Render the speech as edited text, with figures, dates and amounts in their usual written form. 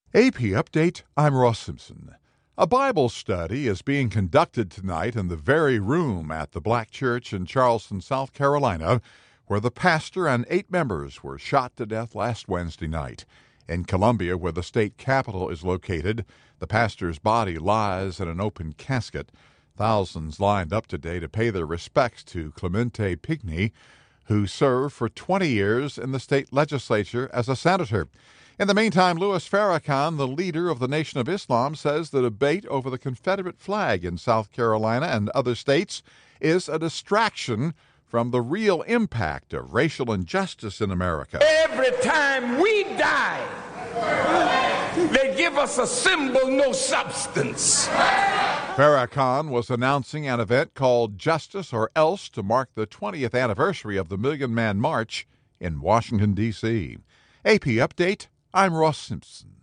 AP Update, I'm Ross Simpson. A Bible study is being conducted tonight in the very room at the Black Church in Charleston, South Carolina, where the pastor and 8 members were shot to death last Wednesday night. In Columbia, where the state capitol is located, the pastor's body lies in an open casket. Thousands lined up today to pay their respects to Clemente Pigney, who served for 20 years in the state legislature as a senator. In the meantime, Louis Farrakhan, the leader of the Nation of Islam, says the debate over the Confederate flag in South Carolina and other states is a distraction from the real impact of racial injustice in America. Every time we die, they give us a symbol, no substance. Farrakhan was announcing an event called Justice or Else to mark the 20th anniversary of the Million Man March in Washington, D.C. AP Update, I'm Ross Simpson.